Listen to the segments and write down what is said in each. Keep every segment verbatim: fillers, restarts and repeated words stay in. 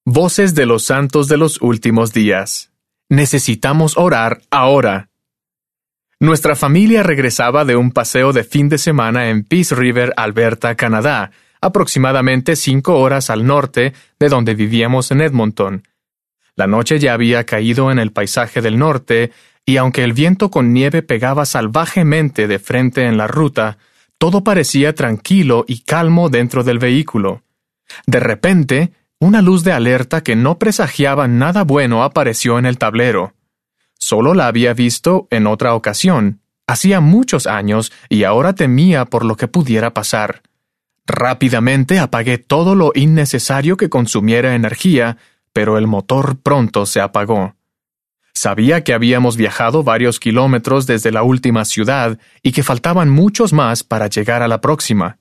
Voces de los santos de los últimos días. Necesitamos orar ahora. Nuestra familia regresaba de un paseo de fin de semana en Peace River, Alberta, Canadá, aproximadamente cinco horas al norte de donde vivíamos en Edmonton. La noche ya había caído en el paisaje del norte, y aunque el viento con nieve pegaba salvajemente de frente en la ruta, todo parecía tranquilo y calmo dentro del vehículo. De repente, una luz de alerta que no presagiaba nada bueno apareció en el tablero. Solo la había visto en otra ocasión, hacía muchos años, y ahora temía por lo que pudiera pasar. Rápidamente apagué todo lo innecesario que consumiera energía, pero el motor pronto se apagó. Sabía que habíamos viajado varios kilómetros desde la última ciudad y que faltaban muchos más para llegar a la próxima.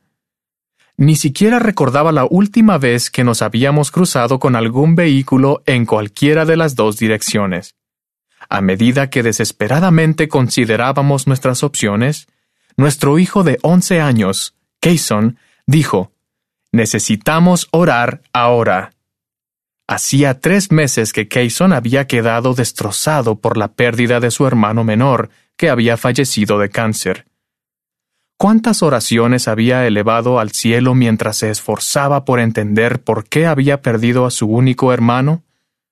Ni siquiera recordaba la última vez que nos habíamos cruzado con algún vehículo en cualquiera de las dos direcciones. A medida que desesperadamente considerábamos nuestras opciones, nuestro hijo de once años, Kayson, dijo: «Necesitamos orar ahora». Hacía tres meses que Kayson había quedado destrozado por la pérdida de su hermano menor, que había fallecido de cáncer. ¿Cuántas oraciones había elevado al cielo mientras se esforzaba por entender por qué había perdido a su único hermano?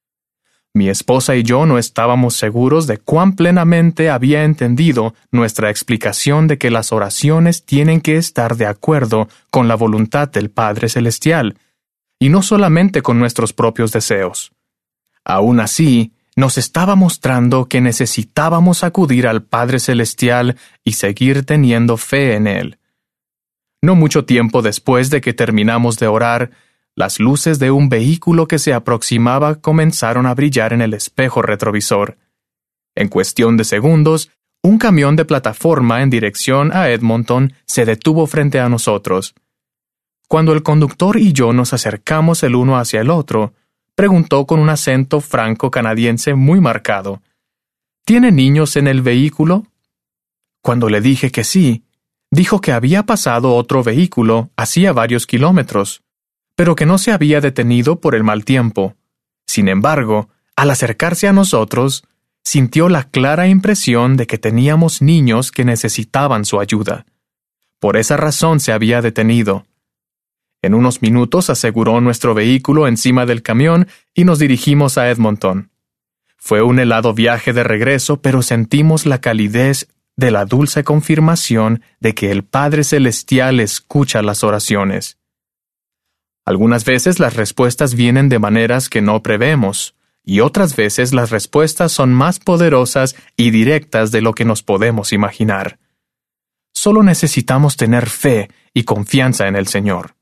Mi esposa y yo no estábamos seguros de cuán plenamente había entendido nuestra explicación de que las oraciones tienen que estar de acuerdo con la voluntad del Padre Celestial, y no solamente con nuestros propios deseos. Aún así, nos estaba mostrando que necesitábamos acudir al Padre Celestial y seguir teniendo fe en Él. No mucho tiempo después de que terminamos de orar, las luces de un vehículo que se aproximaba comenzaron a brillar en el espejo retrovisor. En cuestión de segundos, un camión de plataforma en dirección a Edmonton se detuvo frente a nosotros. Cuando el conductor y yo nos acercamos el uno hacia el otro, preguntó con un acento franco-canadiense muy marcado: «¿Tiene niños en el vehículo?». Cuando le dije que sí, dijo que había pasado otro vehículo hacía varios kilómetros, pero que no se había detenido por el mal tiempo. Sin embargo, al acercarse a nosotros, sintió la clara impresión de que teníamos niños que necesitaban su ayuda. Por esa razón se había detenido. En unos minutos aseguró nuestro vehículo encima del camión y nos dirigimos a Edmonton. Fue un helado viaje de regreso, pero sentimos la calidez de la dulce confirmación de que el Padre Celestial escucha las oraciones. Algunas veces las respuestas vienen de maneras que no prevemos, y otras veces las respuestas son más poderosas y directas de lo que nos podemos imaginar. Solo necesitamos tener fe y confianza en el Señor.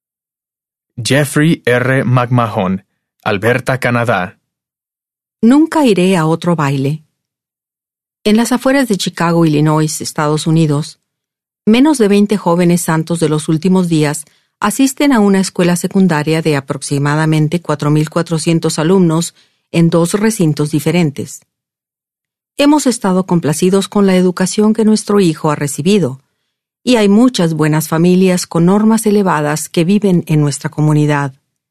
Jeffrey R. McMahon, Alberta, Canadá. Nunca iré a otro baile. En las afueras de Chicago, Illinois, Estados Unidos, menos de veinte jóvenes santos de los últimos días asisten a una escuela secundaria de aproximadamente cuatro mil cuatrocientos alumnos en dos recintos diferentes. Hemos estado complacidos con la educación que nuestro hijo ha recibido, y hay muchas buenas familias con normas elevadas que viven en nuestra comunidad.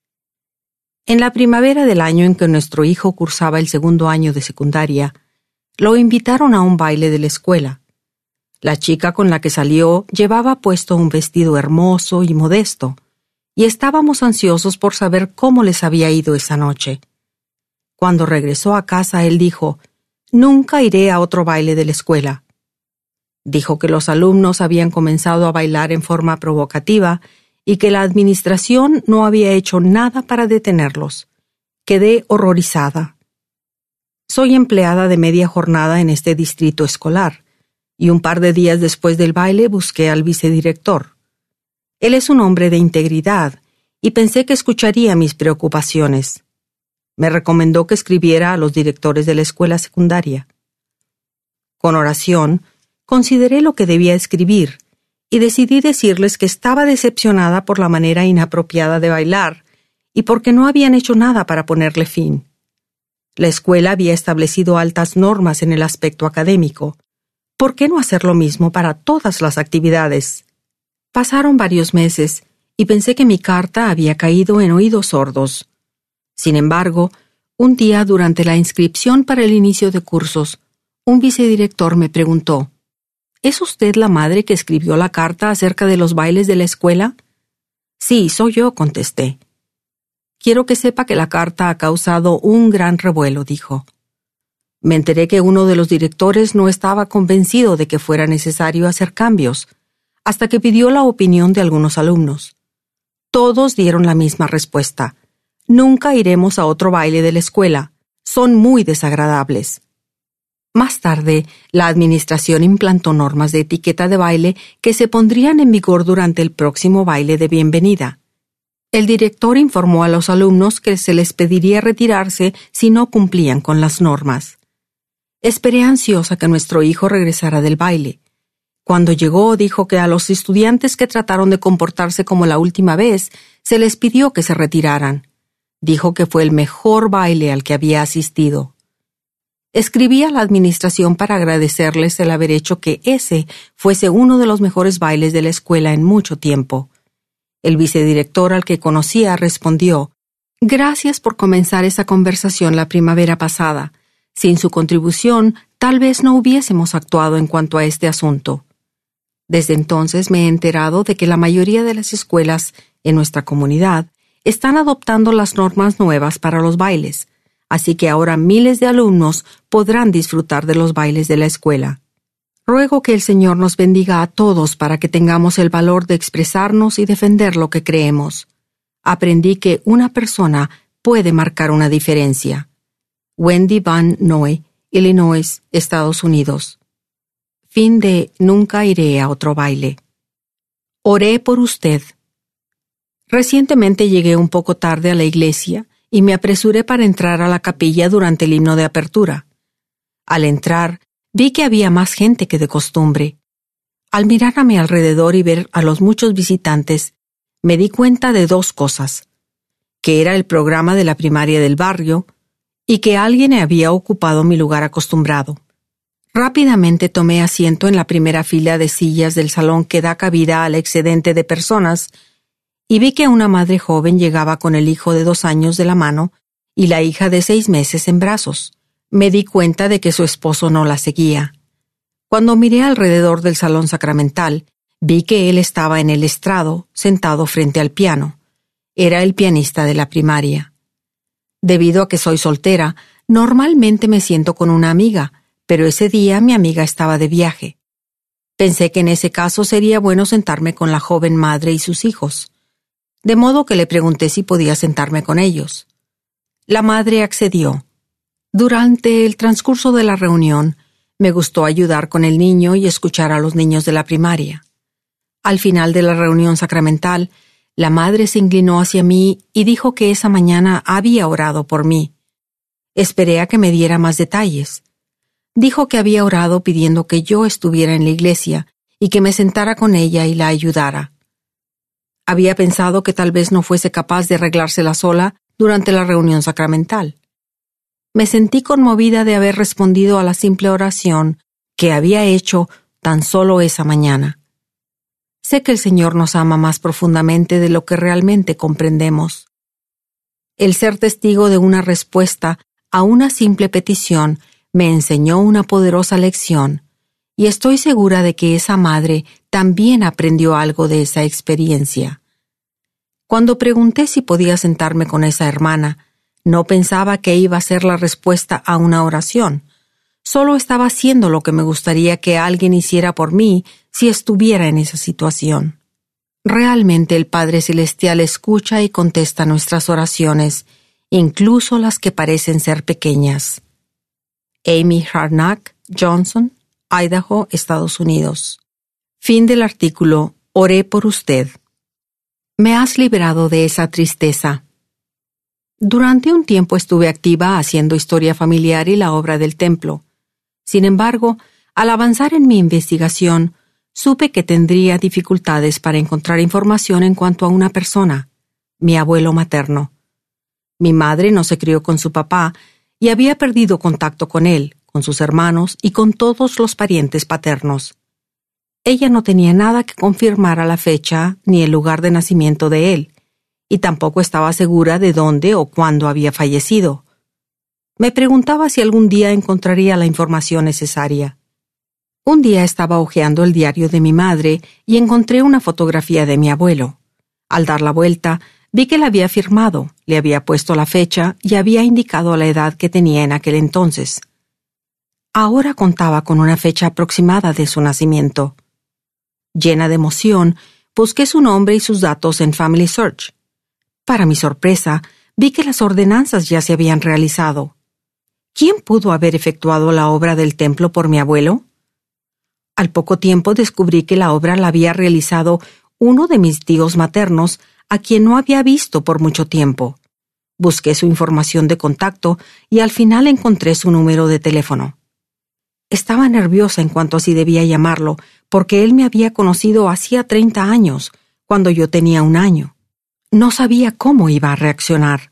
En la primavera del año en que nuestro hijo cursaba el segundo año de secundaria, lo invitaron a un baile de la escuela. La chica con la que salió llevaba puesto un vestido hermoso y modesto, y estábamos ansiosos por saber cómo les había ido esa noche. Cuando regresó a casa, él dijo: «Nunca iré a otro baile de la escuela». Dijo que los alumnos habían comenzado a bailar en forma provocativa y que la administración no había hecho nada para detenerlos. Quedé horrorizada. Soy empleada de media jornada en este distrito escolar, y un par de días después del baile busqué al vicedirector. Él es un hombre de integridad, y pensé que escucharía mis preocupaciones. Me recomendó que escribiera a los directores de la escuela secundaria. Con oración, consideré lo que debía escribir, y decidí decirles que estaba decepcionada por la manera inapropiada de bailar, y porque no habían hecho nada para ponerle fin. La escuela había establecido altas normas en el aspecto académico. ¿Por qué no hacer lo mismo para todas las actividades? Pasaron varios meses, y pensé que mi carta había caído en oídos sordos. Sin embargo, un día durante la inscripción para el inicio de cursos, un vicedirector me preguntó, ¿es usted la madre que escribió la carta acerca de los bailes de la escuela? Sí, soy yo, contesté. Quiero que sepa que la carta ha causado un gran revuelo, dijo. Me enteré que uno de los directores no estaba convencido de que fuera necesario hacer cambios, hasta que pidió la opinión de algunos alumnos. Todos dieron la misma respuesta. Nunca iremos a otro baile de la escuela. Son muy desagradables. Más tarde, la administración implantó normas de etiqueta de baile que se pondrían en vigor durante el próximo baile de bienvenida. El director informó a los alumnos que se les pediría retirarse si no cumplían con las normas. Esperé ansiosa que nuestro hijo regresara del baile. Cuando llegó, dijo que a los estudiantes que trataron de comportarse como la última vez, se les pidió que se retiraran. Dijo que fue el mejor baile al que había asistido. Escribí a la administración para agradecerles el haber hecho que ese fuese uno de los mejores bailes de la escuela en mucho tiempo. El vicedirector al que conocía respondió, «Gracias por comenzar esa conversación la primavera pasada. Sin su contribución, tal vez no hubiésemos actuado en cuanto a este asunto». Desde entonces me he enterado de que la mayoría de las escuelas en nuestra comunidad están adoptando las normas nuevas para los bailes, así que ahora miles de alumnos podrán disfrutar de los bailes de la escuela. Ruego que el Señor nos bendiga a todos para que tengamos el valor de expresarnos y defender lo que creemos. Aprendí que una persona puede marcar una diferencia. Wendy Van Noy, Illinois, Estados Unidos. Fin de Nunca iré a otro baile. Oré por usted. Recientemente llegué un poco tarde a la iglesia y me apresuré para entrar a la capilla durante el himno de apertura. Al entrar, vi que había más gente que de costumbre. Al mirar a mi alrededor y ver a los muchos visitantes, me di cuenta de dos cosas: que era el programa de la primaria del barrio y que alguien había ocupado mi lugar acostumbrado. Rápidamente tomé asiento en la primera fila de sillas del salón que da cabida al excedente de personas y vi que una madre joven llegaba con el hijo de dos años de la mano y la hija de seis meses en brazos. Me di cuenta de que su esposo no la seguía. Cuando miré alrededor del salón sacramental, vi que él estaba en el estrado, sentado frente al piano. Era el pianista de la primaria. Debido a que soy soltera, normalmente me siento con una amiga, pero ese día mi amiga estaba de viaje. Pensé que en ese caso sería bueno sentarme con la joven madre y sus hijos, de modo que le pregunté si podía sentarme con ellos. La madre accedió. Durante el transcurso de la reunión, me gustó ayudar con el niño y escuchar a los niños de la primaria. Al final de la reunión sacramental, la madre se inclinó hacia mí y dijo que esa mañana había orado por mí. Esperé a que me diera más detalles. Dijo que había orado pidiendo que yo estuviera en la iglesia y que me sentara con ella y la ayudara. Había pensado que tal vez no fuese capaz de arreglársela sola durante la reunión sacramental. Me sentí conmovida de haber respondido a la simple oración que había hecho tan solo esa mañana. Sé que el Señor nos ama más profundamente de lo que realmente comprendemos. El ser testigo de una respuesta a una simple petición me enseñó una poderosa lección, y estoy segura de que esa madre también aprendió algo de esa experiencia. Cuando pregunté si podía sentarme con esa hermana, no pensaba que iba a ser la respuesta a una oración. Solo estaba haciendo lo que me gustaría que alguien hiciera por mí si estuviera en esa situación. Realmente el Padre Celestial escucha y contesta nuestras oraciones, incluso las que parecen ser pequeñas. Amy Harnack Johnson, Idaho, Estados Unidos. Fin del artículo Oré por usted. Me has librado de esa tristeza. Durante un tiempo estuve activa haciendo historia familiar y la obra del templo. Sin embargo, al avanzar en mi investigación, supe que tendría dificultades para encontrar información en cuanto a una persona, mi abuelo materno. Mi madre no se crió con su papá y había perdido contacto con él, con sus hermanos y con todos los parientes paternos. Ella no tenía nada que confirmar a la fecha ni el lugar de nacimiento de él, y tampoco estaba segura de dónde o cuándo había fallecido. Me preguntaba si algún día encontraría la información necesaria. Un día estaba hojeando el diario de mi madre y encontré una fotografía de mi abuelo. Al dar la vuelta, vi que la había firmado, le había puesto la fecha y había indicado la edad que tenía en aquel entonces. Ahora contaba con una fecha aproximada de su nacimiento. Llena de emoción, busqué su nombre y sus datos en Family Search. Para mi sorpresa, vi que las ordenanzas ya se habían realizado. ¿Quién pudo haber efectuado la obra del templo por mi abuelo? Al poco tiempo descubrí que la obra la había realizado uno de mis tíos maternos, a quien no había visto por mucho tiempo. Busqué su información de contacto y al final encontré su número de teléfono. Estaba nerviosa en cuanto a si debía llamarlo, porque él me había conocido hacía treinta años, cuando yo tenía un año. No sabía cómo iba a reaccionar.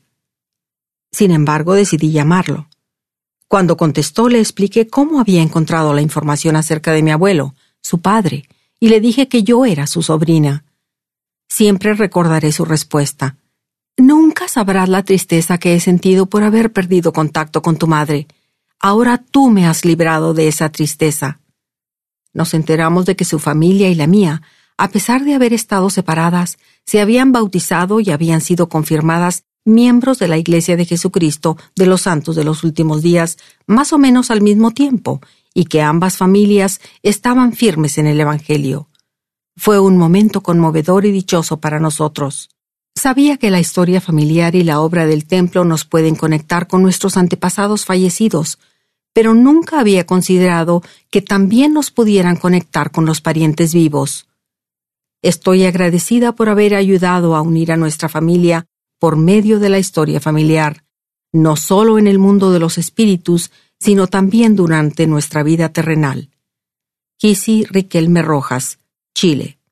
Sin embargo, decidí llamarlo. Cuando contestó, le expliqué cómo había encontrado la información acerca de mi abuelo, su padre, y le dije que yo era su sobrina. Siempre recordaré su respuesta. Nunca sabrás la tristeza que he sentido por haber perdido contacto con tu madre. Ahora tú me has librado de esa tristeza. Nos enteramos de que su familia y la mía, a pesar de haber estado separadas, se habían bautizado y habían sido confirmadas miembros de la Iglesia de Jesucristo de los Santos de los Últimos Días, más o menos al mismo tiempo, y que ambas familias estaban firmes en el Evangelio. Fue un momento conmovedor y dichoso para nosotros. Sabía que la historia familiar y la obra del templo nos pueden conectar con nuestros antepasados fallecidos, pero nunca había considerado que también nos pudieran conectar con los parientes vivos. Estoy agradecida por haber ayudado a unir a nuestra familia por medio de la historia familiar, no solo en el mundo de los espíritus, sino también durante nuestra vida terrenal. Kisi Riquelme Rojas, Chile.